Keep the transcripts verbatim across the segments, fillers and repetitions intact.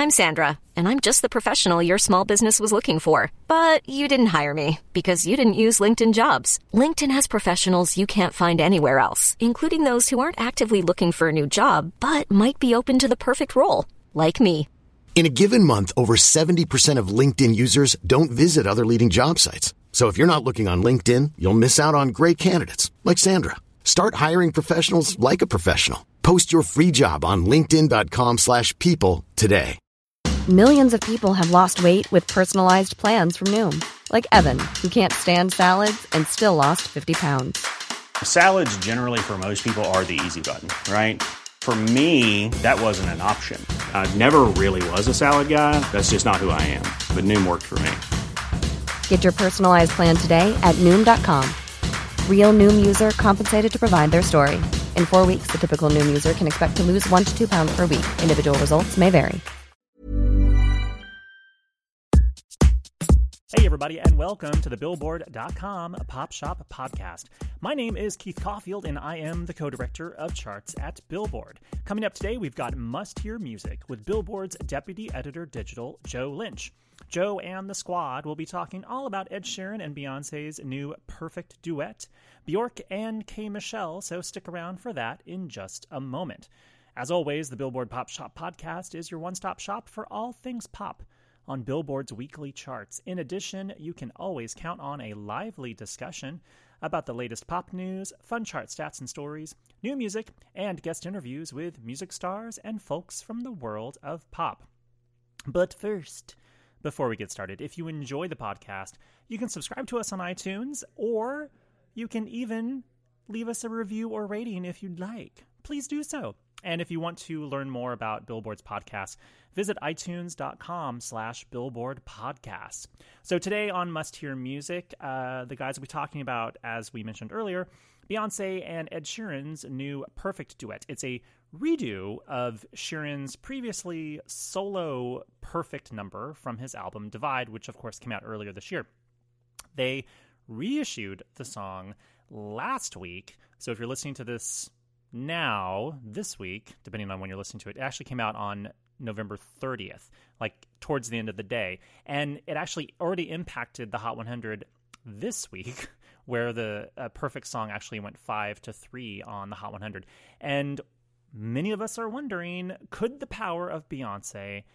I'm Sandra, and I'm just the professional your small business was looking for. But you didn't hire me because you didn't use LinkedIn Jobs. LinkedIn has professionals you can't find anywhere else, including those who aren't actively looking for a new job, but might be open to the perfect role, like me. In a given month, over seventy percent of LinkedIn users don't visit other leading job sites. So if you're not looking on LinkedIn, you'll miss out on great candidates like Sandra. Start hiring professionals like a professional. Post your free job on linkedin.com slash people today. Millions of people have lost weight with personalized plans from Noom. Like Evan, who can't stand salads and still lost fifty pounds. Salads generally for most people are the easy button, right? For me, that wasn't an option. I never really was a salad guy. That's just not who I am. But Noom worked for me. Get your personalized plan today at Noom dot com. Real Noom user compensated to provide their story. In four weeks, the typical Noom user can expect to lose one to two pounds per week. Individual results may vary. Hey everybody, and welcome to the Billboard dot com Pop Shop Podcast. My name is Keith Caulfield, and I am the co-director of charts at Billboard. Coming up today, we've got Must Hear Music with Billboard's Deputy Editor Digital, Joe Lynch. Joe and the squad will be talking all about Ed Sheeran and Beyonce's new Perfect Duet, Bjork and K. Michelle, so stick around for that in just a moment. As always, the Billboard Pop Shop Podcast is your one-stop shop for all things pop on Billboard's weekly charts. In addition, you can always count on a lively discussion about the latest pop news, fun chart stats and stories, new music, and guest interviews with music stars and folks from the world of pop. But first, before we get started, if you enjoy the podcast, you can subscribe to us on iTunes, or you can even leave us a review or rating if you'd like. Please do so. And if you want to learn more about Billboard's podcasts, visit itunes.com slash Billboard Podcasts. So today on Must Hear Music, uh, the guys will be talking about, as we mentioned earlier, Beyonce and Ed Sheeran's new Perfect Duet. It's a redo of Sheeran's previously solo Perfect number from his album Divide, which of course came out earlier this year. They reissued the song last week, so if you're listening to this now, this week, depending on when you're listening to it, it actually came out on November thirtieth, like towards the end of the day. And it actually already impacted the Hot one hundred this week, where the uh, Perfect song actually went five to three on the Hot one hundred. And many of us are wondering, could the power of Beyonce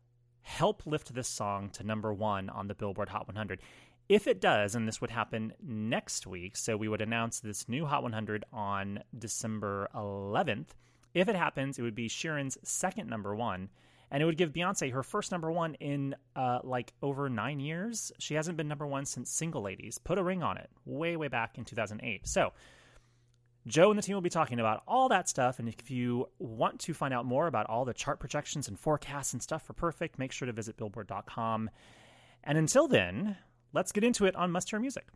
help lift this song to number one on the Billboard Hot one hundred? If it does, and this would happen next week, so we would announce this new Hot one hundred on December eleventh. If it happens, it would be Sheeran's second number one, and it would give Beyonce her first number one in uh, like over nine years. She hasn't been number one since Single Ladies. Put a ring on it, way, way back in two thousand eight. So Joe and the team will be talking about all that stuff, and if you want to find out more about all the chart projections and forecasts and stuff for Perfect, make sure to visit Billboard dot com. And until then, let's get into it on Must Hear Music.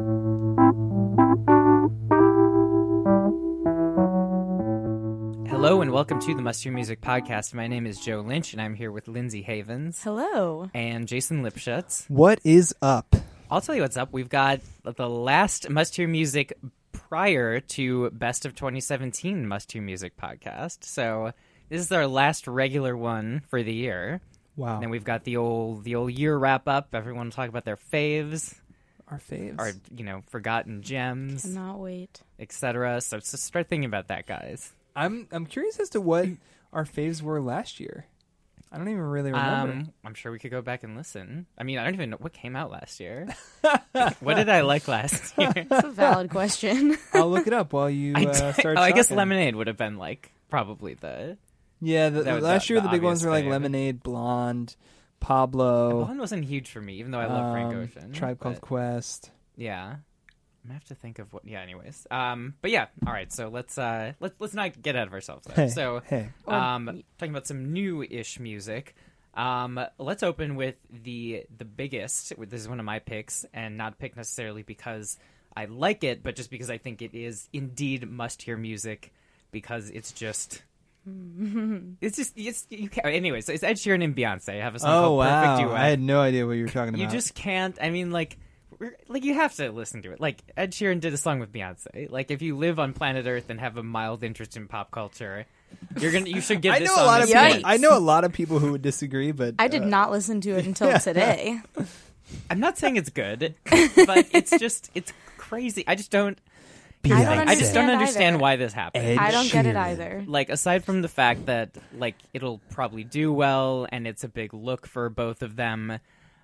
Hello and welcome to the Must Hear Music Podcast. My name is Joe Lynch, and I'm here with Lindsay Havens. Hello. And Jason Lipschutz. What is up? I'll tell you what's up. We've got the last Must Hear Music prior to Best of twenty seventeen Must Hear Music Podcast. So this is our last regular one for the year. Wow. And then we've got the old the old year wrap up. Everyone will talk about their faves. Our faves. Our, you know, forgotten gems. Cannot wait. et cetera. So, so start thinking about that, guys. I'm I'm curious as to what our faves were last year. I don't even really remember. Um, I'm sure we could go back and listen. I mean, I don't even know what came out last year. What did I like last year? That's a valid question. I'll look it up while you I uh, did- start oh, I guess talking. Lemonade would have been like probably the. Yeah, the, That the was last the- year the the big ones obvious were like fave. Lemonade, Blonde, Pablo, Blonde wasn't huge for me, even though I love Frank um, Ocean. Tribe Called but- Quest. Yeah. I have to think of what. Yeah. Anyways. Um. But yeah. All right. So let's uh let's let's not get out of ourselves. Though. Hey, so hey. um talking about some new-ish music. Um. Let's open with the the biggest. This is one of my picks, and not pick necessarily because I like it, but just because I think it is indeed must-hear music because it's just. It's just it's you can't, anyways. So it's Ed Sheeran and Beyonce have a song Oh called Perfect wow! Duet. I had no idea what you were talking about. You just can't. I mean, like, we're- like you have to listen to it. Like Ed Sheeran did a song with Beyonce. Like if you live on planet Earth and have a mild interest in pop culture, You're gonna. You should give I this know song a lot of a people. Yikes. I know a lot of people who would disagree, but I did uh, not listen to it until today. I'm not saying it's good, but it's just it's crazy. I just don't. I don't Beyonce. I just don't understand understand either. why this happened. Ed I don't get it Sheeran. either. Like, aside from the fact that like it'll probably do well and it's a big look for both of them,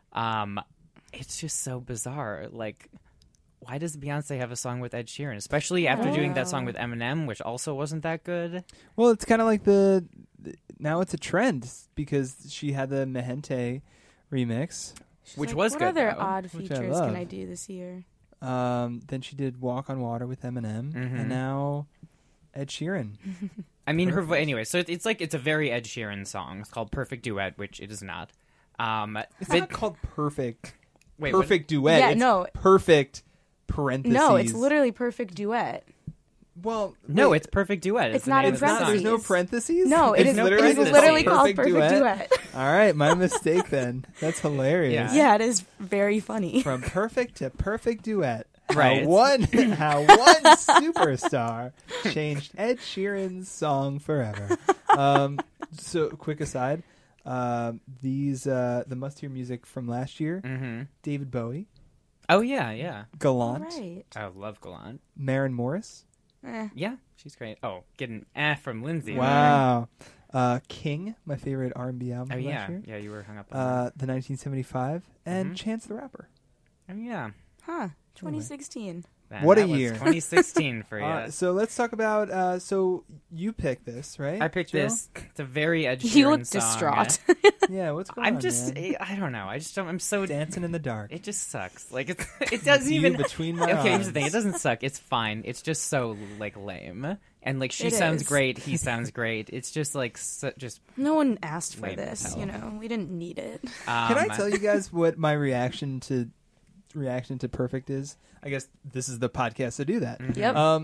um, it's just so bizarre. Like, why does Beyonce have a song with Ed Sheeran, especially after don't doing that know. song with Eminem, which also wasn't that good? Well, it's kind of like the now it's a trend because she had the Mehente remix. She's Which like, was what good, other though, odd which I features love. can I do this year? Um, then she did Walk on Water with Eminem, Mhm. and now Ed Sheeran. I mean, her vo- Perfect. anyway. So it, it's like it's a very Ed Sheeran song. It's called "Perfect Duet," which it is not. Um, It's but- not called perfect. wait, what- perfect duet. Yeah, it's no. perfect parentheses. No, it's literally perfect duet. well. No, wait, it's "Perfect Duet." is It's the not name in of the not. song. There's no parentheses. parentheses. No, it it's is no literally, it is parentheses. literally perfect called Perfect duet. Duet. All right, my mistake then. That's hilarious. Yeah, it is very funny. From perfect to perfect duet. Right. How one, how one superstar changed Ed Sheeran's song forever. Um, so, quick aside, um, these uh, the must-hear music from last year: Mm-hmm. David Bowie, Oh yeah, yeah. Gallant, Right. I love Gallant. Maren Morris. Eh. Yeah, she's great. Oh, getting eh from Lindsay. Wow. Uh, King, my favorite R and B album Oh from yeah, last year. yeah. You were hung up on Uh, the nineteen seventy-five, and Mhm. Chance the Rapper. that. Oh yeah. Huh. twenty sixteen. Man, What a that was year. twenty sixteen for you. Uh, so let's talk about. Uh, so you picked this, right? I picked Joe? this. It's a very Ed Sheeran You look song. distraught. Yeah, what's going I'm on? just. man? I don't know. I just don't. I'm so. Dancing in the dark. It just sucks. Like it's. It doesn't You even. between my Okay, here's the thing. It arms. doesn't suck. It's fine. It's just so like lame. And like she It sounds is. great. He sounds great. It's just like so, just. No one asked for Lame as this, hell. you know. We didn't need it. Um, Can I tell you guys what my reaction to reaction to Perfect is? I guess this is the podcast to do that. Mhm. Yep. Um,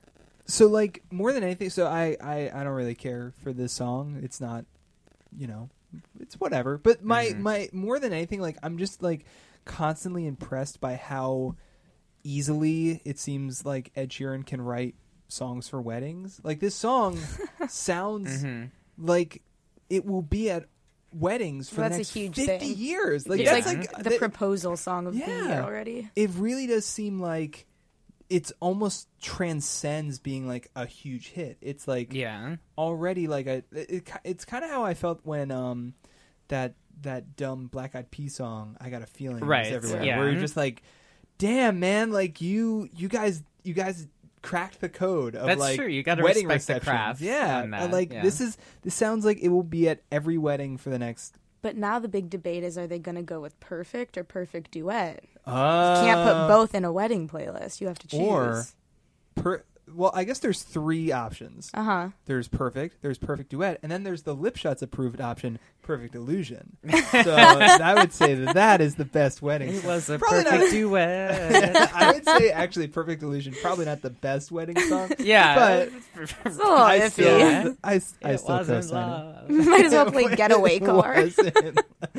so like more than anything, so I, I I don't really care for this song. It's not, you know, it's whatever. But my Mhm. my more than anything, like I'm just like constantly impressed by how easily it seems like Ed Sheeran can write songs for weddings. Like this song sounds Mhm. like it will be at weddings for Well, the that's a next huge fifty thing. years. Like It's that's like like the that- proposal song of the Yeah. year already. it really does seem like it's almost transcends being like a huge hit. It's like Yeah. already like a it, it, it's kind of how I felt when um that that dumb Black Eyed Peas song I Got a Feeling was Right, everywhere yeah. where you're just like, damn man, like you you guys you guys cracked the code of That's like true. You gotta wedding respect the receptions. craft Yeah, on that, and, like yeah. this is this sounds like it will be at every wedding for the next. But now the big debate is, are they going to go with perfect or perfect duet? Uh, You can't put both in a wedding playlist. You have to choose. Or per, well, I guess there's three options. Uh huh. There's perfect, there's perfect duet, and then there's the Lip Shots approved option, perfect illusion. So I would say that that is the best wedding. It song. was a Probably perfect not- duet. I would say actually, perfect illusion probably not the best wedding song. Yeah. but It's a little I iffy. still, Yeah. I, I It still wasn't co-sign love. Might as well play It Getaway Car. wasn't.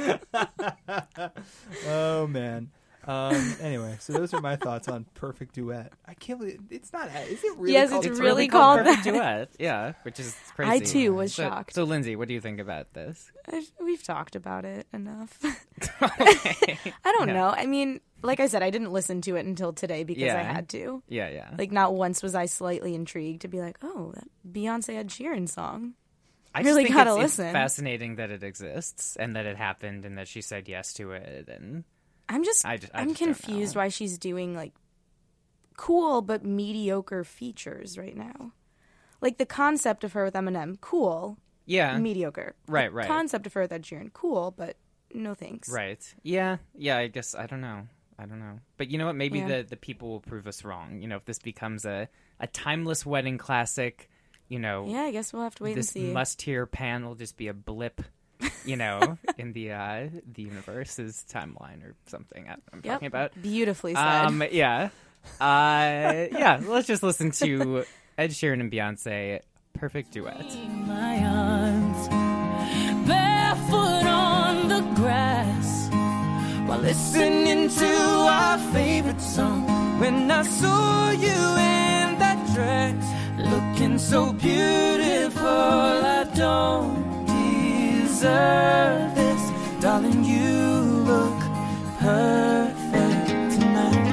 Oh man. Um, anyway, so those are my thoughts on perfect duet. I can't believe it's not. Is it really? Yes, called it's It's Perfect really Duet? called perfect that. duet. Yeah, which is crazy. I, too, was so, shocked. So, Lindsay, what do you think about this? I- We've talked about it enough. Okay. I don't Yeah. know. I mean, like I said, I didn't listen to it until today because I Yeah. had to. Yeah, yeah. Like, not once was I slightly intrigued to be like, oh, that Beyonce Ed Sheeran song. I really just think gotta it's, it's listen. fascinating that it exists and that it happened and that she said yes to it. And I'm just, I just- I I'm just don't confused know. why she's doing like cool but mediocre features right now. Like the concept of her with Eminem, cool, yeah, mediocre. Right, the right. Concept of her with Ed Sheeran, cool, but no thanks. right. Yeah, yeah. I guess I don't know. I don't know. But you know what? Maybe Yeah. the the people will prove us wrong. You know, if this becomes a a timeless wedding classic, you know, Yeah, I guess we'll have to wait this and see. must-hear pan will just be a blip. You know, in the uh, the universe's timeline or something. I- I'm Yep. talking about. Beautifully said. Um, yeah, uh, yeah. Let's just listen to Ed Sheeran and Beyonce, "Perfect Duet." My arms, barefoot on the grass, while listening to our favorite song. When I saw you in that dress, looking so beautiful. I don't deserve this. Darling, you look perfect tonight.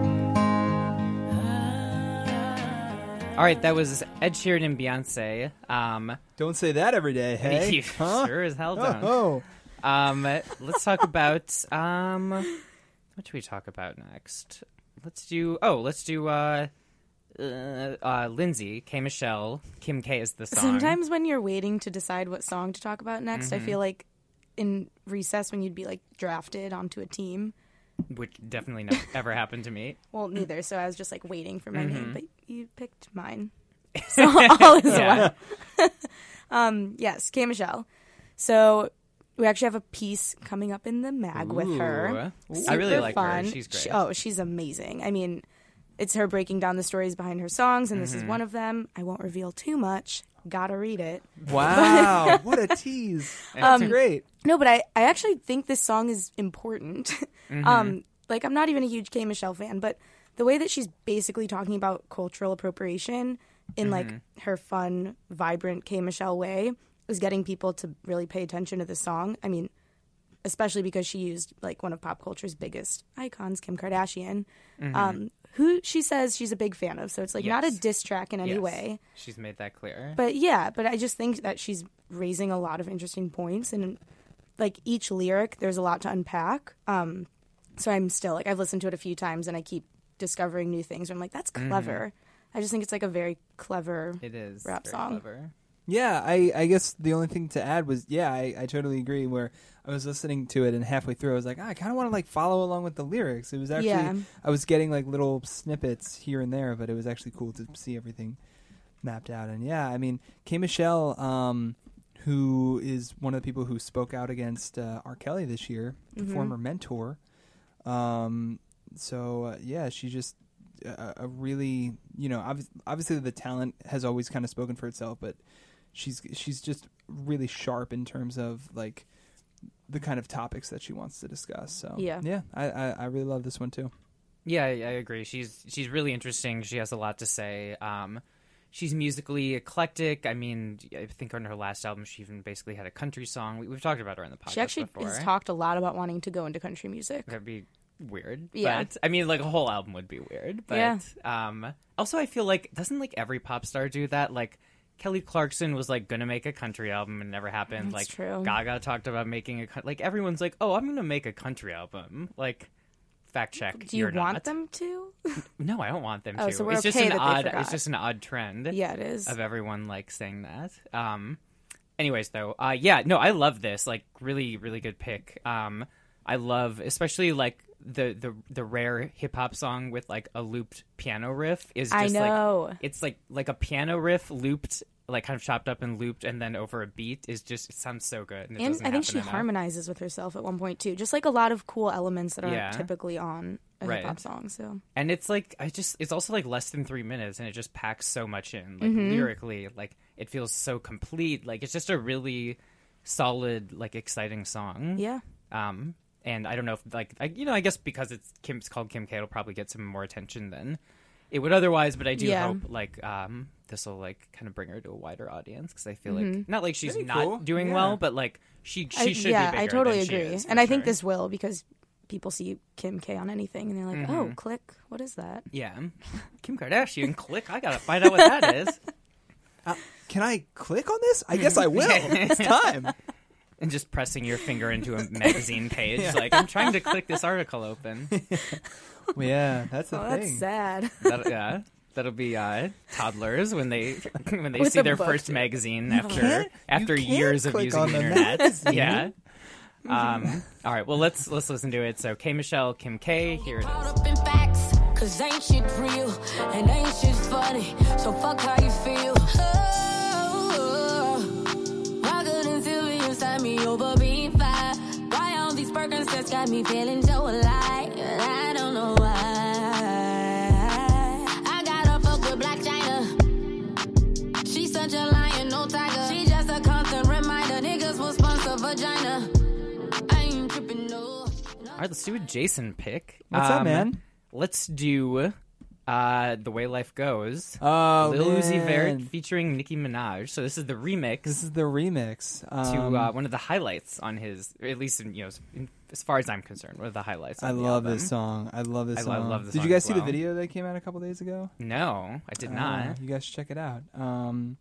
All right, that was Ed Sheeran and Beyonce. Um, Don't say that every day, hey? you Huh? sure as hell don't. Oh, Um, let's talk about um, what should we talk about next? Let's do oh, let's do uh, uh, uh Lindsay, K Michelle, Kim K is the song. Sometimes when you're waiting to decide what song to talk about next, Mm-hmm. I feel like in recess when you'd be like drafted onto a team. which definitely never ever happened to me. Well, neither. So I was just like waiting for my Mm-hmm. name, but you picked mine. So all is Yeah. well. um, yes, K Michelle. So we actually have a piece coming up in the mag with her. Ooh. I really Super like fun. her. She's great. She- oh, she's amazing. I mean, it's her breaking down the stories behind her songs, and this Mm-hmm. is one of them. I won't reveal too much. Gotta read it. wow. What a tease. That's Um, great. No, but I, I actually think this song is important. Mm-hmm. um, like, I'm not even a huge K Michelle fan, but the way that she's basically talking about cultural appropriation in, like, Mm-hmm. her fun, vibrant K Michelle way is getting people to really pay attention to the song. I mean, especially because she used, like, one of pop culture's biggest icons, Kim Kardashian, um, who she says she's a big fan of. So it's, like, not a Mm-hmm. Yes. diss track in any Yes. way. She's made that clear. But yeah, but I just think that she's raising a lot of interesting points, and like each lyric, there's a lot to unpack. Um, so I'm still like I've listened to it a few times, and I keep discovering new things. I'm like, that's clever. I just think it's like a very clever it is rap very song. clever. Yeah, I, I guess the only thing to add was, yeah, I, I totally agree. Where I was listening to it, and halfway through, I was like, ah, I kind of want to like follow along with the lyrics. It was actually, Yeah. I was getting like little snippets here and there, but it was actually cool to see everything mapped out. And yeah, I mean, K Michelle, um, who is one of the people who spoke out against uh, R. Kelly this year, the Mm-hmm. former mentor. Um, so uh, yeah, she just a, a really, you know, obvi- obviously the talent has always kind of spoken for itself, but she's she's just really sharp in terms of like the kind of topics that she wants to discuss. So Yeah. yeah, I, I, I really love this one too. Yeah, I, I agree. She's she's really interesting. She has a lot to say. Um, she's musically eclectic. I mean, I think on her last album, she even basically had a country song. We, we've talked about her in the podcast She actually before. has talked a lot about wanting to go into country music. That'd be weird. Yeah. But, I mean, like a whole album would be weird. But Yeah. um, also, I feel like doesn't like every pop star do that? Like Kelly Clarkson was like gonna make a country album and never happened. That's like true. Gaga talked about making a coun- like everyone's like, oh, I'm gonna make a country album. Like, fact check. Do you you're want not. them to? No, I don't want them Oh, to. so we're it's just okay an that they odd. forgot. It's just an odd trend. Yeah, it is. Of everyone like saying that. Um. Anyways, though, uh, yeah, no, I love this. Like, really, really good pick. Um, I love, especially like the the the rare hip hop song with like a looped piano riff is just I know. like it's like like a piano riff looped, like kind of chopped up and looped, and then over a beat is just it sounds so good. And, it And doesn't I think she happen enough. harmonizes with herself at one point too. Just like a lot of cool elements that aren't Yeah. typically on a Right. hip hop song. So And it's like I just it's also like less than three minutes and it just packs so much in. Like Mm-hmm. lyrically, like it feels so complete. Like it's just a really solid, like exciting song. yeah. Um and I don't know if like I, you know, I guess because it's Kim's called Kim K, it'll probably get some more attention than it would otherwise, but I do Yeah. hope like um this will like kind of bring her to a wider audience because I feel Mm-hmm. like not like she's Pretty not cool. doing Yeah. well, but like she she I, should yeah, be I bigger totally than she agree. is, for and I think sure. this will because people see Kim K on anything and they're like, Mm-hmm. oh, click, what is that? Yeah. Kim Kardashian, click, I gotta find out what that is. Uh, can I click on this? I guess I will. It's time. And just pressing your finger into a magazine page. Like, I'm trying to click this article open. Well, yeah, that's the Oh, thing. that's sad. That'll, yeah. That'll be uh, toddlers when they when they With see a their book. first magazine after can't- after you can't years of click using on the the internet. magazine. Yeah. Um, all right. Well, let's let's listen to it. So, K Michelle, Kim K. Here it is. Caught up in facts, cause ain't shit real, and ain't shit funny, so fuck how you feel. Oh, why couldn't Sylvia inside me over being five? Why all these Birkenstocks got me feeling so alive? And I don't know why. I gotta fuck with Black China. She's such a lion, no tiger. She just a constant reminder, niggas will sponsor vagina. I ain't tripping, no. All right. Let's do a Jason pick. What's up, Um, man? Let's do Uh, The Way Life Goes. Oh, Lil Uzi man. Vert featuring Nicki Minaj. So this is the remix. This is the remix um, to uh, one of the highlights on his, or at least in, you know, in, as far as I'm concerned, one of the highlights. On I the love album. this song. I love this I, song. I love this Did song you guys as see the well. video that came out a couple days ago? No, I did Uh, not. you guys should check it out. Um,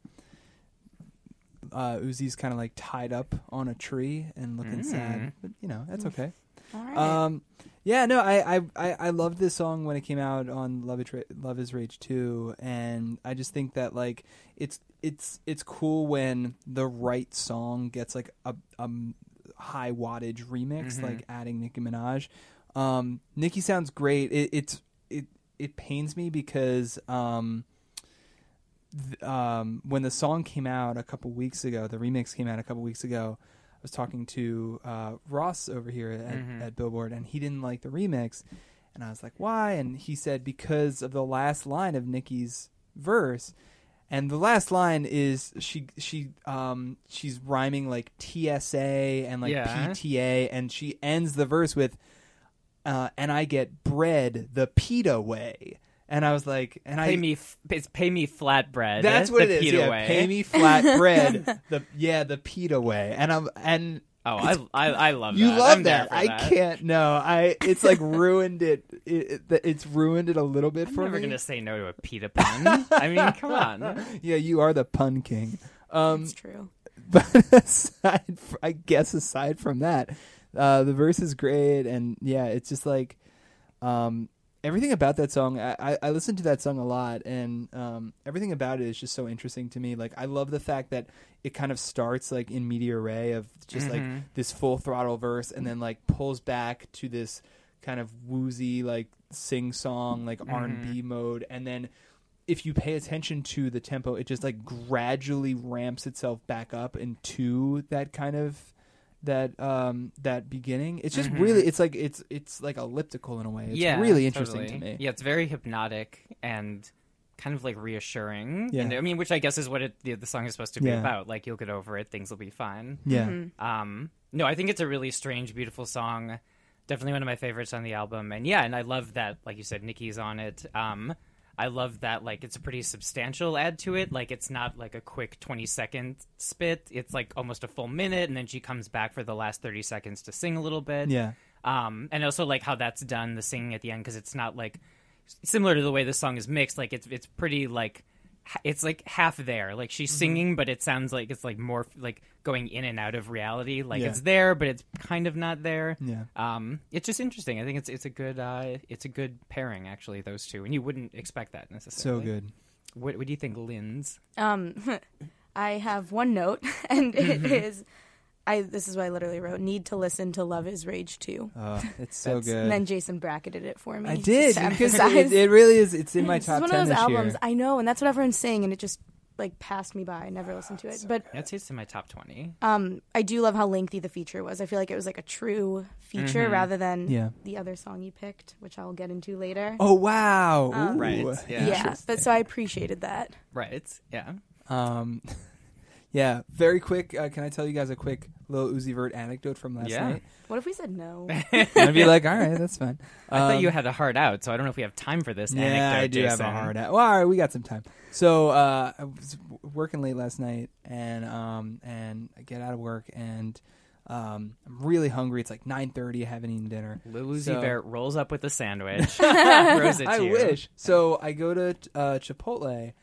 uh, Uzi's kind of like tied up on a tree and looking Mm. sad, but you know that's okay. All right. Um, yeah, no, I, I, I, I loved this song when it came out on Love, It, Love Is Rage two, and I just think that like it's it's it's cool when the right song gets like a, a high wattage remix, Mm-hmm. like adding Nicki Minaj. Um, Nicki sounds great. It, it's it it pains me because um, th- um, when the song came out a couple weeks ago, the remix came out a couple weeks ago. I was talking to uh, Ross over here at, Mm-hmm. at Billboard, and he didn't like the remix. And I was like, why? And he said, because of the last line of Nicki's verse. And the last line is she she um she's rhyming like T S A and like Yeah. P T A, and she ends the verse with uh, and I get bread the PETA way. And I was like, and Pay I me, f- it's pay me flatbread. that's what the it is. PETA Yeah, way. pay me flat bread. The yeah, the PETA way. And I'm and Oh, I, I, I love you that. love I'm there that. for I that. can't. No, I. It's like ruined it. It, it. It's ruined it a little bit I'm for never me. gonna say no to a PETA pun. I mean, come on. Yeah, you are the pun king. Um, It's true. but aside, fr- I guess aside from that, uh, the verse is great, and yeah, it's just like um, everything about that song. I, I, I listened to that song a lot, and um, everything about it is just so interesting to me. Like, I love the fact that it kind of starts like in media ray of just like this full throttle verse, and then like pulls back to this kind of woozy like sing song like R and B mode, and then if you pay attention to the tempo, it just like gradually ramps itself back up into that kind of that um that beginning. It's just really it's like it's it's like elliptical in a way. It's Yeah, really interesting totally. to me. Yeah, it's very hypnotic and kind of like reassuring. Yeah. And, I mean, which I guess is what it, the, the song is supposed to be Yeah. about. Like, you'll get over it, things will be fine. Yeah. Um, no, I think it's a really strange, beautiful song. Definitely one of my favorites on the album. And yeah, and I love that, like you said, Nicki's on it. Um, I love that, like, it's a pretty substantial add to it. Like, it's not like a quick twenty second spit. It's like almost a full minute, and then she comes back for the last thirty seconds to sing a little bit. Yeah. Um, and also like how that's done, the singing at the end, because it's not like similar to the way the song is mixed. Like it's it's pretty like ha- it's like half there. Like she's singing, but it sounds like it's like more f- like going in and out of reality. Like Yeah. it's there, but it's kind of not there. Yeah. Um, it's just interesting. I think it's it's a good uh, it's a good pairing actually, those two, and you wouldn't expect that So necessarily. good. What, what do you think, Linz? Um, I have one note, and it is, I. This is what I literally wrote: need to listen to "Love Is Rage" two. Oh, it's so That's- good. And then Jason bracketed it for me. I just did to because emphasize. it, it really is. It's in my This is top one ten of those this albums year. I know, and that's what everyone's saying, and it just like passed me by. I never listened to it, but I'd say it's in my top twenty. um, I do love how lengthy the feature was. I feel like it was like a true feature rather than Yeah. the other song you picked, which I'll get into later. Oh wow! Um, Ooh. Right, yeah. yeah, but so I appreciated that. Right. Yeah. Um, yeah. Very quick. Uh, can I tell you guys a quick little Uzi Vert anecdote from last Yeah. night? What if we said no? I'd be like, all right, that's fine. I thought Um, you had a heart out, so I don't know if we have time for this Yeah, anecdote, I do Jason. have a hard out. Well, all right, we got some time. So uh, I was w- working late last night, and um, and I get out of work, and um, I'm really hungry. It's like nine thirty. I haven't eaten dinner. Lil Uzi So- Vert rolls up with a sandwich, throws it to I you. wish. So I go to uh, Chipotle,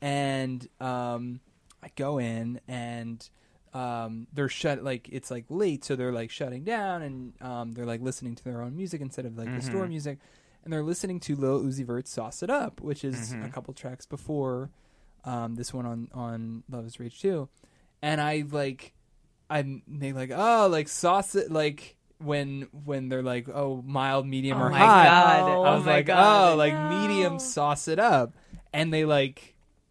and um, I go in, and um, they're shut. Like it's like late, so they're like shutting down, and um, they're like listening to their own music instead of like the store music, and they're listening to Lil Uzi Vert's "Sauce It Up," which is a couple tracks before um, this one on on Love Is Rage two, and I like I they like oh like sauce it like. When when they're like oh mild medium Oh or my hot God. I Oh was my like God. oh like No. medium sauce it up and they like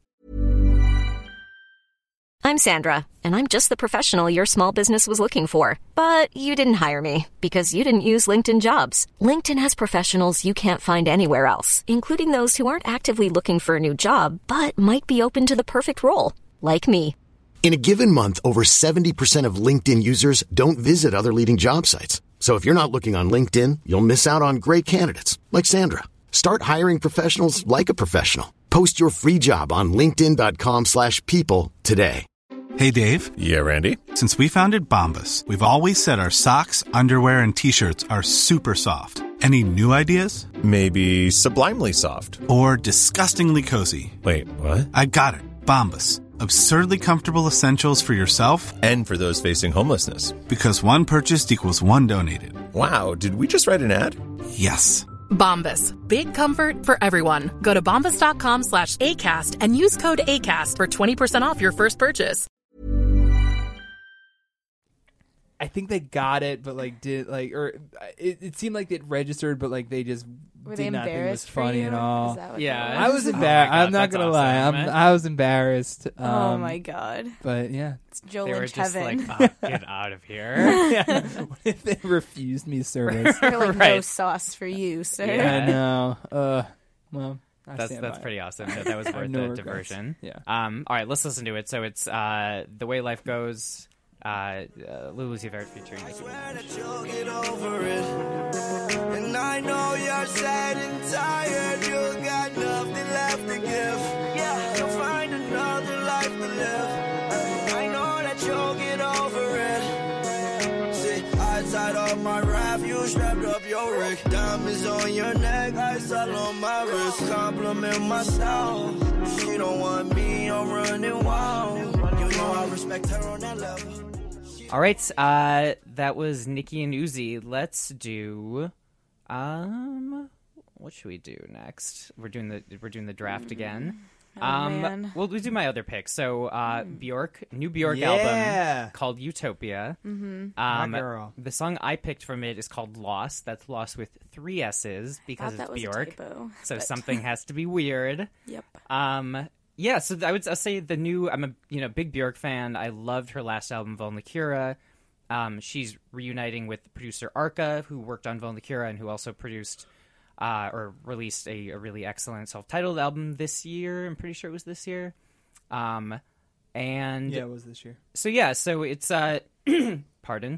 I'm Sandra, and I'm just the professional your small business was looking for. But you didn't hire me because you didn't use LinkedIn Jobs. LinkedIn has professionals you can't find anywhere else, including those who aren't actively looking for a new job but might be open to the perfect role, like me. In a given month, over seventy percent of LinkedIn users don't visit other leading job sites. So if you're not looking on LinkedIn, you'll miss out on great candidates like Sandra. Start hiring professionals like a professional. Post your free job on linkedin.com slash people today. Hey, Dave. Yeah, Randy. Since we founded Bombas, we've always said our socks, underwear, and T-shirts are super soft. Any new ideas? Maybe sublimely soft. Or disgustingly cozy. Wait, what? I got it. Bombas. Absurdly comfortable essentials for yourself and for those facing homelessness. Because one purchased equals one donated. Wow, did we just write an ad? Yes. Bombas. Big comfort for everyone. Go to bombas.com slash ACAST and use code ACAST for twenty percent off your first purchase. I think they got it, but like did like or it, it seemed like it registered, but like they just Were did they not think it was embarrassed for funny you? at all. Is that what Yeah. that I was? was Oh embarrassed. my God, I'm not that's gonna awesome, lie. I'm, man. I was embarrassed. Um, Oh my god. But yeah, It's Joe They were Lynch just heaven. like, oh, get out of here. yeah. What if they refused me service? They're like, no Right. sauce for you, sir. Yeah. I know. Uh, well, I That's stand that's by pretty it. awesome. That, that was I have worth no the regrets. diversion. Yeah. Um. All right, let's listen to it. So it's uh, The Way Life Goes. Uh, uh Lil Uzi Vert featuring Nicki Minaj. You'll get over it. And I know you're sad and tired. You got nothing left to give. Yeah, you'll find another life to live. I know that you'll get over it. See, I tied up my raft, you strapped up your rig. Diamonds on your neck, ice all on my wrist. Compliment my style. She don't want me, I'm running wild. You know I respect her on that level. All right, uh, that was Nicki and Uzi. Let's do, um, what should we do next? We're doing the we're doing the draft again. Oh, um, man. We'll, we'll do my other pick. So, uh, Bjork, new Bjork Yeah. album called Utopia. Mm-hmm. Um, My girl. The song I picked from it is called Lost. That's Lost with three S's because Thought that it's was Bjork. a typo, So but- something has to be weird. Yep. Um, yeah, so I would I'll say the new. I'm a you know big Bjork fan. I loved her last album, Volnicura. Um, she's reuniting with producer Arca, who worked on Volnicura and who also produced uh, or released a, a really excellent self-titled album this year. I'm pretty sure it was this year. Um, and Yeah, it was this year. so yeah, so it's uh, pardon.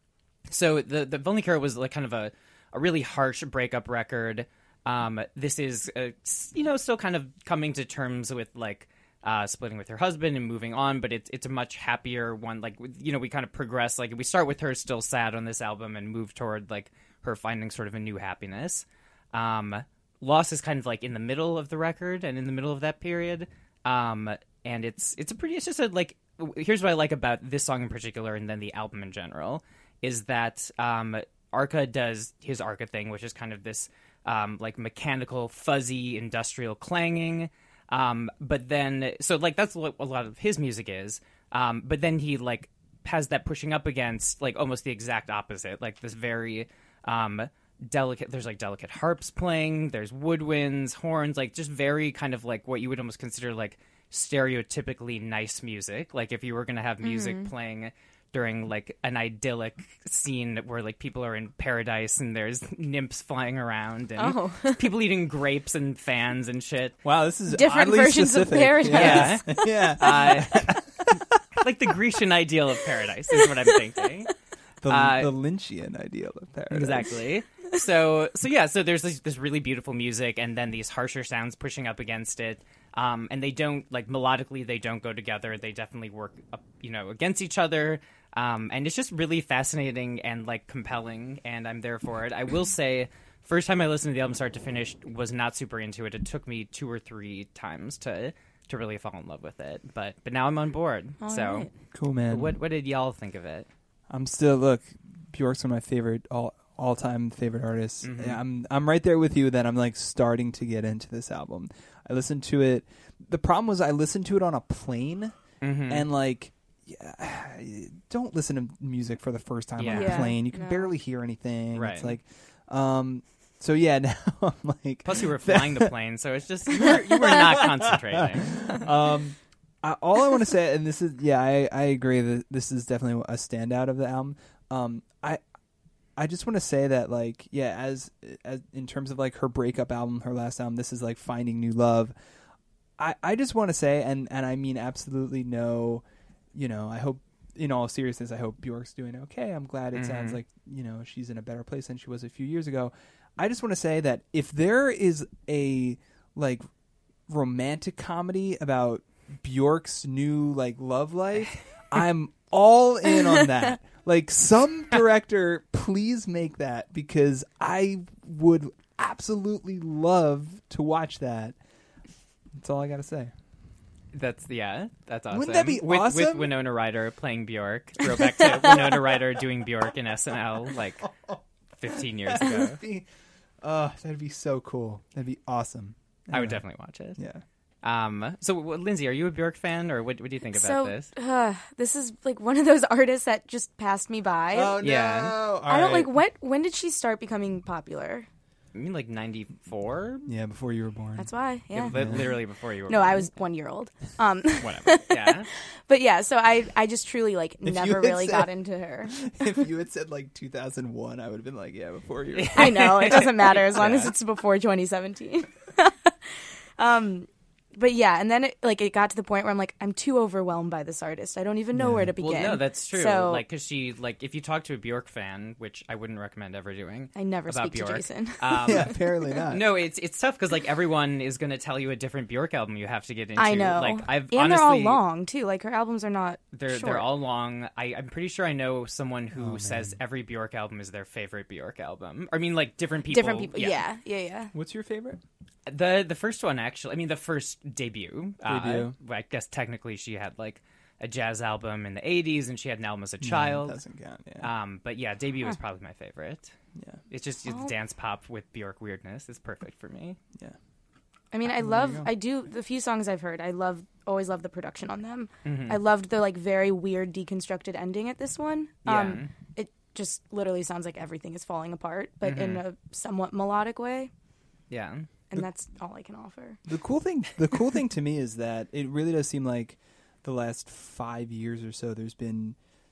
So the the Volnicura was like kind of a, a really harsh breakup record. Um, this is uh, s- you know still kind of coming to terms with like uh, splitting with her husband and moving on, but it's it's a much happier one. Like you know we kind of progress. Like we start with her still sad on this album and move toward like her finding sort of a new happiness. Um, Lost is kind of like in the middle of the record and in the middle of that period. Um, and it's it's a pretty it's just a like here's what I like about this song in particular and then the album in general is that um, Arca does his Arca thing, which is kind of this um, like mechanical, fuzzy, industrial clanging. Um, but then so like that's what a lot of his music is. Um, but then he like has that pushing up against like almost the exact opposite, like this very um, delicate. There's like delicate harps playing. There's woodwinds, horns, like just very kind of like what you would almost consider like stereotypically nice music. Like if you were going to have music Mhm. playing during like an idyllic scene where like people are in paradise and there's nymphs flying around and Oh. people eating grapes and fans and shit. Wow, this is Different oddly versions of specific. paradise. Yeah. Yeah. Uh, like the Grecian ideal of paradise is what I'm thinking. The, Uh, the Lynchian ideal of paradise. Exactly. So so yeah, so there's this, this really beautiful music and then these harsher sounds pushing up against it. Um, and they don't like melodically they don't go together. They definitely work up, you know, against each other. Um, and it's just really fascinating and like compelling and I'm there for it. I will say first time I listened to the album start to finish was not super into it. It took me two or three times to to really fall in love with it. But but now I'm on board. All so right. Cool, man. what what did y'all think of it? I'm still look. Bjork's one of my favorite all all time favorite artists. Mhm. Yeah, I'm I'm right there with you. That I'm like starting to get into this album. I listened to it. The problem was I listened to it on a plane, Mhm. and like, yeah, don't listen to music for the first time on Yeah. a Yeah, plane. You can no. barely hear anything. Right. It's like, um. So yeah, now I'm like. Plus you were flying the plane, so it's just you were, you were not concentrating. um, I, all I want to say, and this is, yeah, I, I agree that this is definitely a standout of the album. Um, I, I just want to say that, like, yeah, as, as in terms of like her breakup album, her last album, this is like finding new love. I, I just want to say, and, and I mean absolutely no, you know, I hope in all seriousness, I hope Bjork's doing okay. I'm glad it Mhm. sounds like, you know, she's in a better place than she was a few years ago. I just want to say that if there is a like romantic comedy about Bjork's new like love life, I'm all in on that. Like, some director, please make that, because I would absolutely love to watch that. That's all I got to say. That's yeah, that's awesome. Wouldn't that be with, awesome? With Winona Ryder playing Bjork. Throwback to Winona Ryder doing Bjork in S N L like fifteen years That ago. would be, uh, that'd be so cool. That'd be awesome. I would Anyway. definitely watch it. Yeah. Um. So, w- Lindsay, are you a Bjork fan, or what? What do you think about so, this? Uh, this is like one of those artists that just passed me by. Oh, no. Yeah. All I don't right. like when. When did she start becoming popular? I mean, like ninety-four. Yeah, before you were born. That's why. Yeah. Li- literally before you were. No, born. I was one year old. Um, Whatever. Yeah. but yeah, so I, I just truly like If you never had really said- got into her. If you had said like two thousand one, I would have been like, yeah, before you were born. I know it doesn't matter as long as Yeah. it's before twenty seventeen. um, but yeah, and then it, like it got to the point where I'm like, I'm too overwhelmed by this artist. I don't even know where to begin. Well, no, that's true. So like, because she, like, if you talk to a Bjork fan, which I wouldn't recommend ever doing, I never about speak Bjork, to Jason. Um, Yeah, apparently not. No, it's it's tough because like everyone is going to tell you a different Bjork album you have to get into. I know, Like, I've and honestly, they're all long too. Like her albums are not. They're short. they're all long. I, I'm pretty sure I know someone who Oh, says every Bjork album is their favorite Bjork album. I mean, like different people. different people. Yeah, yeah, yeah. What's your favorite? The the first one actually. I mean, the first debut. Debut. Uh, I guess technically she had like a jazz album in the eighties, and she had an album as a No, child. doesn't count. Yeah. Um, but yeah, debut is probably my favorite. Yeah. It's just it's Oh. dance pop with Bjork weirdness. It's perfect for me. Yeah. I mean, I There you love. go. I do the few songs I've heard. I love. Always love the production on them. Mhm. I loved the like very weird deconstructed ending at this one. Yeah. Um, it just literally sounds like everything is falling apart, but in Mhm. a somewhat melodic way. Yeah. And that's all I can offer. The cool thing, the cool thing to me is that it really does seem like the last five years or so, there's been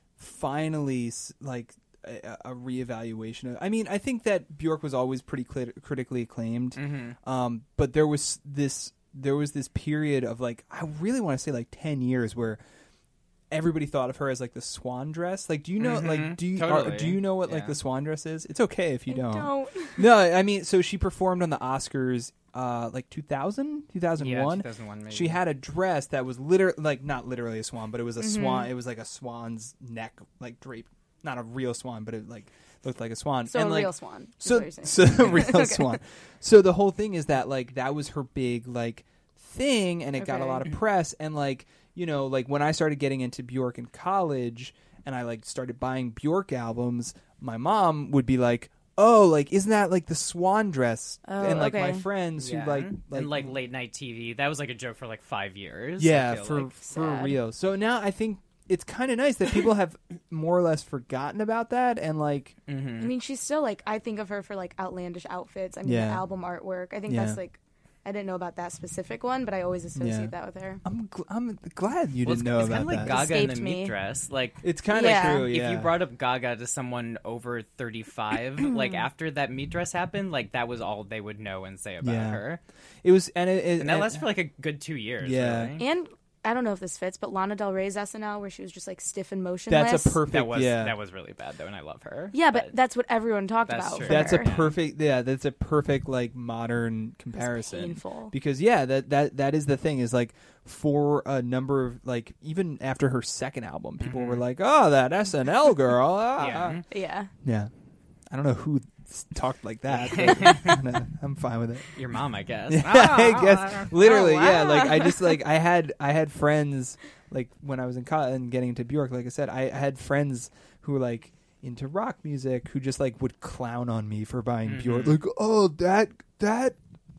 finally s- like a, a reevaluation of. I mean, I think that Bjork was always pretty clit- critically acclaimed, Mhm. um, but there was this there was this period of like I really want to say like ten years where everybody thought of her as like the swan dress. Like, do you know? Mhm. Like, do you Totally. are, do you know what like Yeah. the swan dress is? It's okay if you I don't. don't. No, I mean, so she performed on the Oscars, uh, like two thousand, two thousand one. Yeah, two thousand one maybe. She had a dress that was literally, like, not literally a swan, but it was a Mm-hmm. swan. It was like a swan's neck, like drape. Not a real swan, but it like looked like a swan. So and a like, real swan. is So, what you're saying. so a real Okay. swan. So the whole thing is that like that was her big like thing, and it got a Okay. lot of press. And like you know, like when I started getting into Bjork in college, and I like started buying Bjork albums, my mom would be like, "Oh, like isn't that like the swan dress?" Oh, and like my okay. friends Yeah. who like like and like late night T V. That was like a joke for like five years. I yeah feel for like. for Sad. real. So now I think it's kind of nice that people have more or less forgotten about that, and like Mhm. I mean, she's still like I think of her for like outlandish outfits. I mean, Yeah. the album artwork. I think Yeah. that's like I didn't know about that specific one, but I always associate Yeah. that with her. I'm gl- I'm glad you Well, didn't it's, know it's about kind of like that. Gaga in the Escaped meat me. dress. Like It's kind of Yeah. true. Yeah. if you brought up Gaga to someone over thirty-five, like after that meat dress happened, like that was all they would know and say about Yeah. her. It was, and it, it And that and- lasted for like a good two years. Yeah. really. And I don't know if this fits, but Lana Del Rey's S N L where she was just like stiff and motionless. That's a perfect. That was yeah, that was really bad though, and I love her. Yeah, but that's what everyone talked That's about. true. for that's her. a perfect. Yeah, that's a perfect like modern comparison. painful. Because yeah, that that that is the thing is like for a number of like even after her second album, people Mhm. were like, "Oh, that S N L girl." ah. Yeah. Yeah. Yeah. I don't know who s- talked like that. But I'm, gonna- I'm fine with it. Your mom, I guess. Yeah, Ah, I guess literally, Oh, yeah. wow. Like I just like I had I had friends like when I was in college and getting into Bjork. Like I said, I, I had friends who were like into rock music who just like would clown on me for buying Mhm. Bjork. Like, oh, that that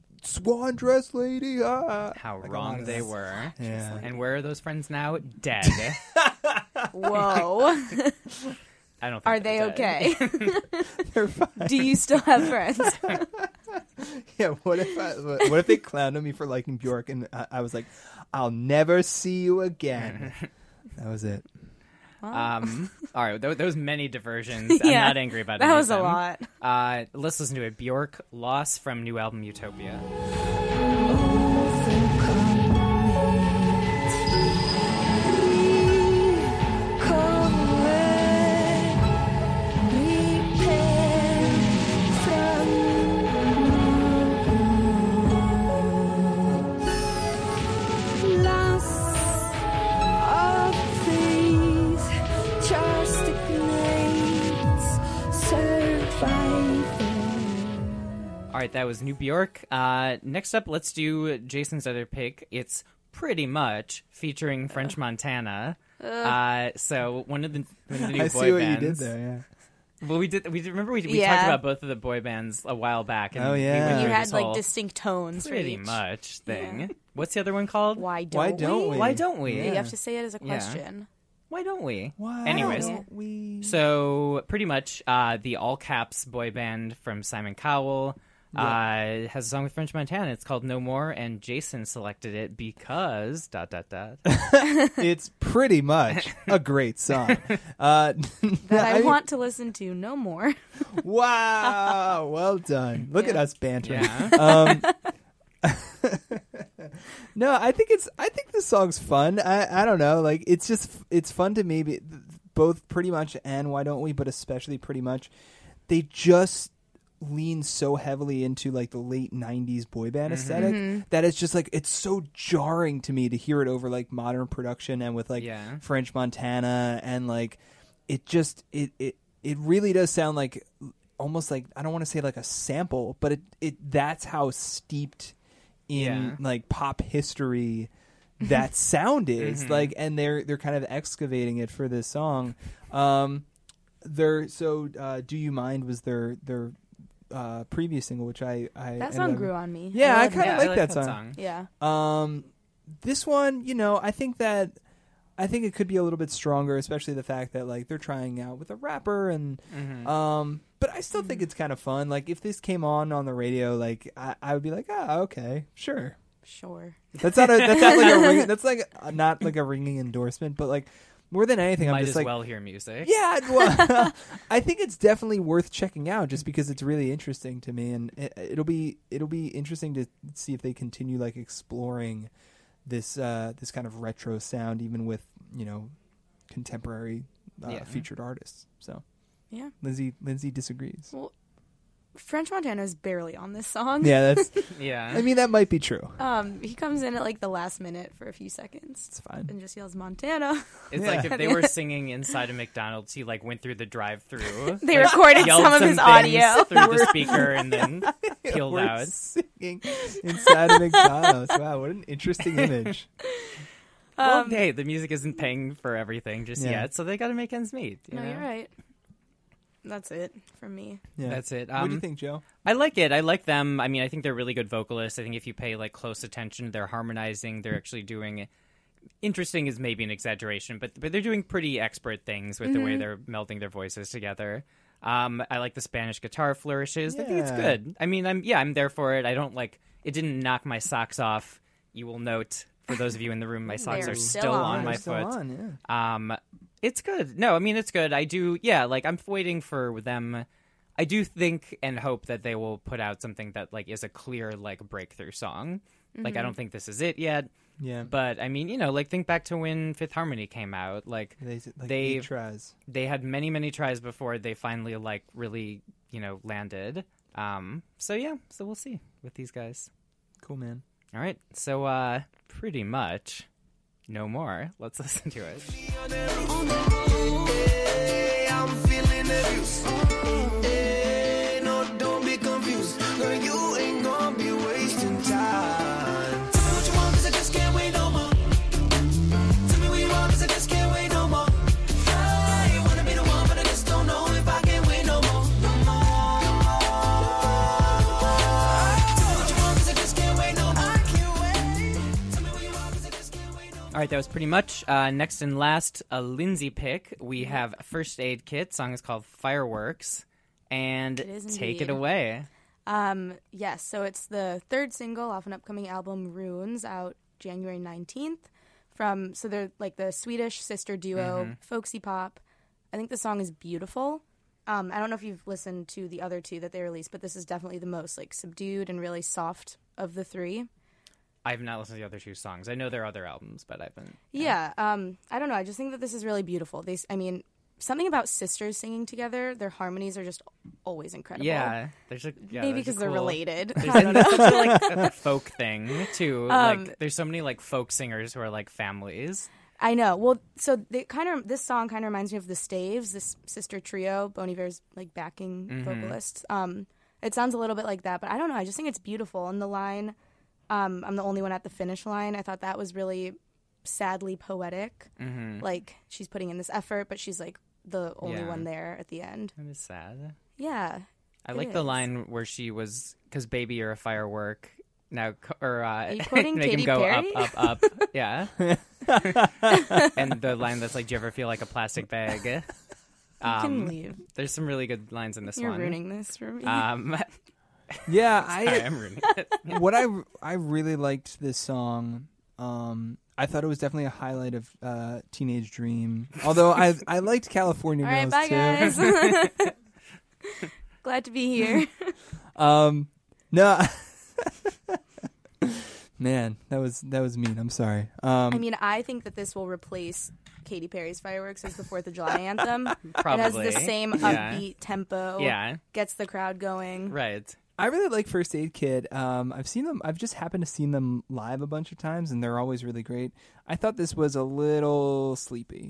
swan dress lady. Ah. How Like, a lot wrong of they that. were. Yeah. And where are those friends now? Dead. Whoa. I don't think Are they're they dead. okay? They're fine. Do you still have friends? Yeah. What if I, what if they clowned on me for liking Bjork and I, I was like, I'll never see you again. That was it. Um, all right, th- those many diversions. I'm Yeah, not angry about that any was of a them. lot. Uh, let's listen to it. Bjork, Loss from new album Utopia. Cold All right, that was New Bjork. Uh, next up, let's do Jason's other pick. It's Pretty Much featuring French Montana. Uh, so one of the, one of the new I boy see what bands. you did there. Yeah. Well, we did. We did, remember we, we Yeah. talked about both of the boy bands a while back. And Oh, we yeah. went You through had this like whole distinct tones. for pretty each. much thing. Yeah. What's the other one called? Why don't Why we? don't we? Why don't we? Yeah, Yeah. you have to say it as a Yeah. question. Why don't we? Why Anyways, don't we? so pretty much uh, the all caps boy band from Simon Cowell uh, has a song with French Montana. It's called No More, and Jason selected it because dot dot dot. It's pretty much a great song. Uh, That I, mean, want to listen to no more. Wow, well done. Look at Yeah. us bantering. Yeah. Um, no, I think it's. I think the song's fun. I. I don't know. Like it's just. It's fun to maybe both Pretty Much and Why Don't We, but especially Pretty Much. They just lean so heavily into like the late nineties boy band aesthetic Mm-hmm. that it's just like it's so jarring to me to hear it over like modern production and with like Yeah. French Montana and like it just it it it really does sound like almost like I don't want to say like a sample, but it it that's how steeped in Yeah. like pop history that sound is. Mhm. Like and they're they're kind of excavating it for this song. Um their so uh Do You Mind was their their uh previous single, which I I That ended song up- grew on me. Yeah, I love kind it. of Yeah, I like, like that, that song. song. Yeah. Um, this one, you know, I think that I think it could be a little bit stronger, especially the fact that like they're trying out with a rapper, and Mhm. um, but I still think it's kind of fun. Like if this came on on the radio, like I, I would be like, ah, okay, sure. Sure. That's not a that's not like a ring, that's like a, not like a ringing endorsement, but like more than anything, I'm Might just as like, well hear music. yeah, well, I think it's definitely worth checking out just because it's really interesting to me, and it, it'll be it'll be interesting to see if they continue like exploring this uh, this kind of retro sound, even with you know contemporary uh, Yeah. featured artists. So Yeah. Lindsay Lindsay disagrees. Well, French Montana is barely on this song. Yeah, that's. Yeah. I mean, that might be true. Um, he comes in at like the last minute for a few seconds. It's fine. And just yells Montana. It's Yeah. like if they were singing inside a McDonald's, he like went through the drive-through. They like, recorded yelled some of his things audio. through the speaker and then peeled We're out. singing inside a McDonald's. Wow, what an interesting image. Well, Um, hey, the music isn't paying for everything just Yeah. yet, so they got to make ends meet. You No, know? you're right. That's it from me. Yeah. That's it. what do you Um, think, Joe? I like it. I like them. I mean, I think they're really good vocalists. I think if you pay like close attention, they're harmonizing. They're actually doing. Interesting is maybe an exaggeration, but but they're doing pretty expert things with the way they're melding their voices together. Um, I like the Spanish guitar flourishes. I think it's Yeah. good. I mean, I'm yeah, I'm there for it. I don't like it. Didn't knock my socks off. You will note for those of you in the room, my socks They're are still still on. on my They're still foot. on, yeah. Um, it's good. No, I mean it's good. I do. Yeah, like I'm waiting for them. I do think and hope that they will put out something that like is a clear like breakthrough song. Like I don't think this is it yet. Yeah. But I mean, you know, like think back to when Fifth Harmony came out. Like They like they eight tries. they had many many tries before they finally like really you know landed. Um, so yeah, so we'll see with these guys. Cool, man. All right, so uh, pretty much no more. Let's listen to it. Hey, I'm feeling abused. Hey, no, don't be confused. Girl, you ain't gonna be wasting time. Tell me what you want, 'cause I just can't wait no more. Tell me what you want, 'cause I just can't wait no more. I wanna be the one, but I just don't know if I can wait no more. No more. Tell me what you want, 'cause I just can't wait no more. I can't wait. Tell me what you want, 'cause I just can't wait no more. All right, that was pretty much. Uh, next and last, a Lindsay pick. We have First Aid Kit. Song is called Fireworks. And It is take it indeed. away. Um, yes, so it's the third single off an upcoming album, Runes, out January nineteenth. From so they're like the Swedish sister duo, folksy pop. I think the song is beautiful. Um, I don't know if you've listened to the other two that they released, but this is definitely the most like subdued and really soft of the three. I have not listened to the other two songs. I know there are other albums, but I haven't. Yeah, um, I don't know. I just think that this is really beautiful. They, s- I mean, something about sisters singing together. Their harmonies are just always incredible. Yeah, there's a yeah, maybe there's a because they're cool- related. There's, I don't know. there's such a, like a folk thing too. Um, like there's so many like folk singers who are like families. I know. Well, so they kind of this song kind of reminds me of the Staves, this sister trio, Bon Iver's like backing Mm-hmm. vocalists. Um, It sounds a little bit like that, but I don't know. I just think it's beautiful. And the line, um, I'm the only one at the finish line, I thought that was really sadly poetic. Mm-hmm. Like, she's putting in this effort, but she's, like, the only Yeah. one there at the end. That is sad. Yeah. I it like the is. line where she was, because baby, you're a firework. Now, co- or uh, Are you quoting make Katy him go Perry? up, up, up. Yeah. And the line that's like, do you ever feel like a plastic bag? You Um, can leave. There's some really good lines in this You're one. ruining this for me. Um, Yeah, sorry, I I'm ruining it. what I I really liked this song. Um, I thought it was definitely a highlight of uh, Teenage Dream. Although I I liked California All right, Girls bye, too. guys. Glad to be here. um, no, man, that was that was mean. I'm sorry. Um, I mean, I think that this will replace Katy Perry's Fireworks as the Fourth of July anthem. Probably. It has the same Yeah. upbeat tempo. Yeah. Gets the crowd going. Right. I really like First Aid Kit. Um, I've seen them. I've just happened to seen them live a bunch of times, and they're always really great. I thought this was a little sleepy.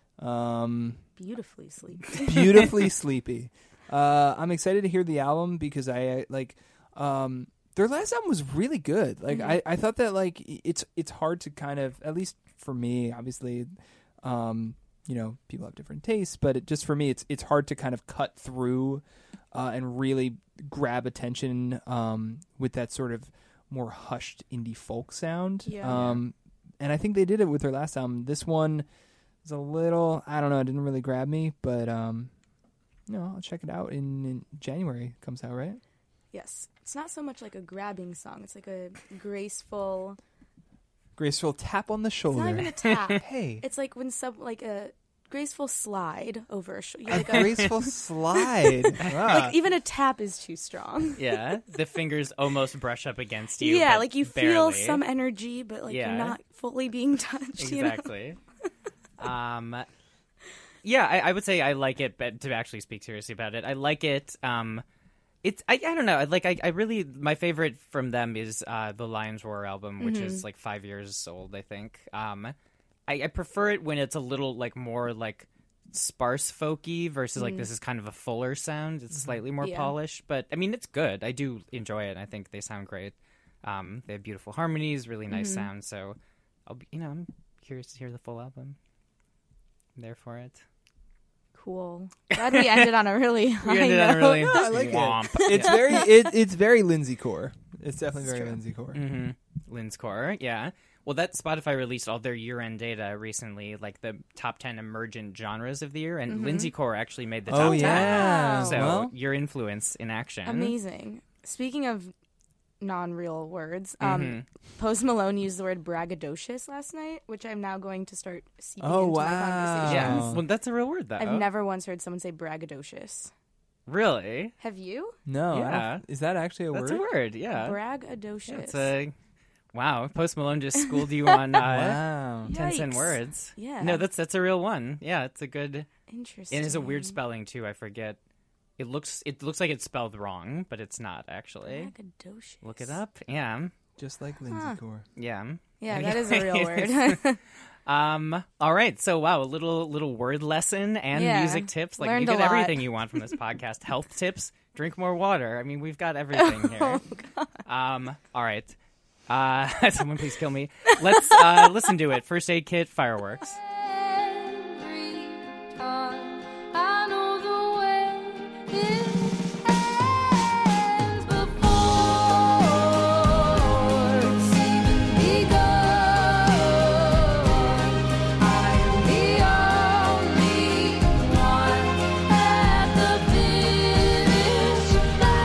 Um, Beautifully sleepy. beautifully sleepy. Uh, I'm excited to hear the album because I uh, like um, their last album was really good. Like Mhm. I, I thought that like it's it's hard to kind of, at least for me, obviously, um, you know, people have different tastes, but it, just for me, it's it's hard to kind of cut through uh, and really grab attention um, with that sort of more hushed indie folk sound. Yeah. Um, and I think they did it with their last album. This one was a little, I don't know, it didn't really grab me, but um, you know, I'll check it out in, in January. It comes out, right? Yes. It's not so much like a grabbing song. It's like a graceful. Graceful tap on the shoulder. It's not even a tap. Hey. It's like when some like a graceful slide over a shoulder. A Like graceful slide. Ah. Like even a tap is too strong. Yeah. The fingers almost brush up against you. Yeah, but like you barely. feel some energy, but like Yeah. you're not fully being touched. You know? Exactly. um, yeah, I, I would say I like it, but to actually speak seriously about it, I like it. Um, it's I, I don't know. Like I, I really my favorite from them is uh, the Lions Roar album, which Mhm. is like five years old, I think. Um, I, I prefer it when it's a little like more like sparse folky versus like Mm. this is kind of a fuller sound. It's slightly more Yeah. polished, but I mean it's good. I do enjoy it. I think they sound great. Um, they have beautiful harmonies, really nice Mhm. sound. So I'll be, you know, I'm curious to hear the full album. I'm there for it. Cool. Glad we ended on a really high We ended note. on a really No, I like womp. it. It's Yeah. very it, it's very Lindsay core. It's definitely It's very true. Lindsay core. Mm-hmm. Lynn's Core, yeah. Well, that Spotify released all their year-end data recently, like the top ten emergent genres of the year, and Mhm. Lindsay Core actually made the Oh, top ten. yeah. So Well- your influence in action. Amazing. Speaking of non-real words, um, Mhm. Post Malone used the word braggadocious last night, which I'm now going to start seeping Oh, into my wow. conversations. Yeah. Oh. Well, that's a real word, though. I've never once heard someone say braggadocious. Really? Have you? No, I don't- Yeah. is that actually a That's word? a word, yeah. Braggadocious. Yeah, it's a... Wow, Post Malone just schooled you on uh, Wow. ten cent Yikes. words. Yeah. No, that's that's a real one. Yeah, it's a good... Interesting. It has a weird spelling, too. I forget. It looks it looks like it's spelled wrong, but it's not, actually. Braggadocious. Look it up. Yeah. Just like Lindsay Huh. core. Yeah. Yeah, that is a real word. Um. All right. So wow, a little little word lesson and Yeah. music tips. Like Learned you a get lot. everything you want from this podcast. Health tips. Drink more water. I mean, we've got everything here. Um. All right. Uh. Someone please kill me. Let's uh listen to it. First Aid Kit. Fireworks. Every time I know the way it ends before it's even begun. I am the only one at the finish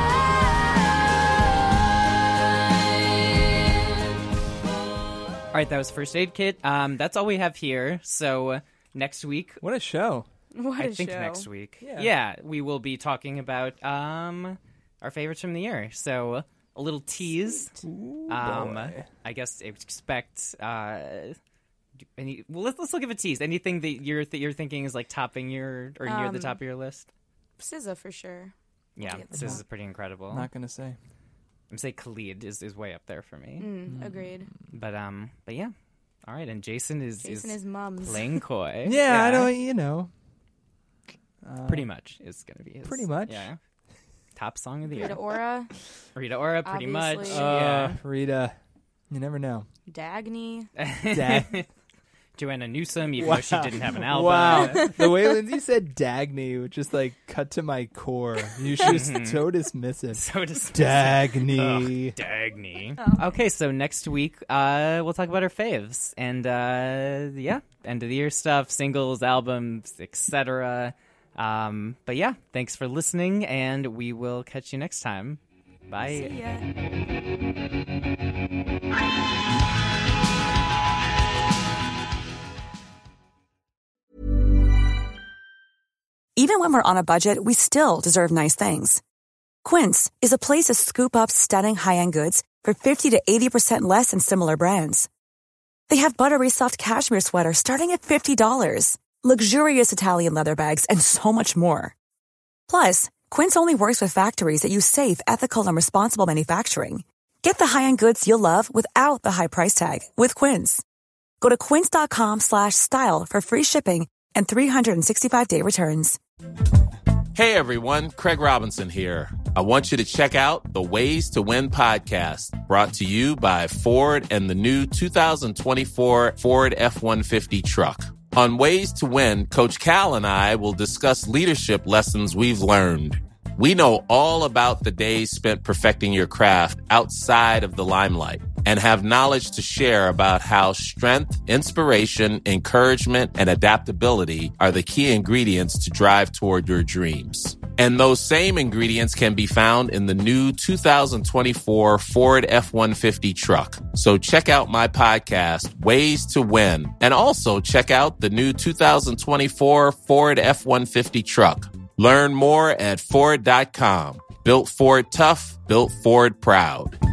line. All right. That was First Aid Kit. Um. That's all we have here. So next week. What a show. What I a think show. next week. Yeah. we will be talking about um our favorites from the year. So a little tease. Ooh, Um, boy. I guess expect. Uh, any? Well, let's let's look at a tease. Anything that you're that you're thinking is like topping your or near the Um, top of your list? S Z A for sure. Yeah, get this the is top. pretty incredible. Not gonna say. I'm say Khalid is, is way up there for me. Mm, agreed. But um, but yeah, all right. And Jason is Jason is is mums. playing coy. Yeah, I don't. You know. Uh, Pretty much is gonna be his. Pretty much. Yeah. top song of the year. Rita Ora. Rita Ora, pretty Obviously. much. Uh, yeah. Rita, you never know. Dagny. Dag- Joanna Newsom, even wow. though she didn't have an album. Wow. The way Lindsay said Dagny, which just like cut to my core. You should just so dismissive. So dismissive. Dagny. Ugh, Dagny. Oh. Okay, so next week uh, we'll talk about our faves. And uh, yeah, end of the year stuff, singles, albums, et cetera. Um, but yeah, thanks for listening, and we will catch you next time. Bye. See ya. Even when we're on a budget, we still deserve nice things. Quince is a place to scoop up stunning high-end goods for fifty to eighty percent less than similar brands. They have buttery soft cashmere sweaters starting at fifty dollars, luxurious Italian leather bags, and so much more. Plus, Quince only works with factories that use safe, ethical, and responsible manufacturing. Get the high-end goods you'll love without the high price tag with Quince. Go to quince.com slash style for free shipping and three sixty-five day returns. Hey everyone, Craig Robinson here. I want you to check out the Ways to Win podcast, brought to you by Ford and the new two thousand twenty-four Ford F one fifty truck. On Ways to Win, Coach Cal and I will discuss leadership lessons we've learned. We know all about the days spent perfecting your craft outside of the limelight and have knowledge to share about how strength, inspiration, encouragement, and adaptability are the key ingredients to drive toward your dreams. And those same ingredients can be found in the new two thousand twenty-four Ford F one fifty truck. So check out my podcast, Ways to Win, and also check out the new two thousand twenty-four Ford F one fifty truck. Learn more at Ford dot com. Built Ford tough, built Ford proud.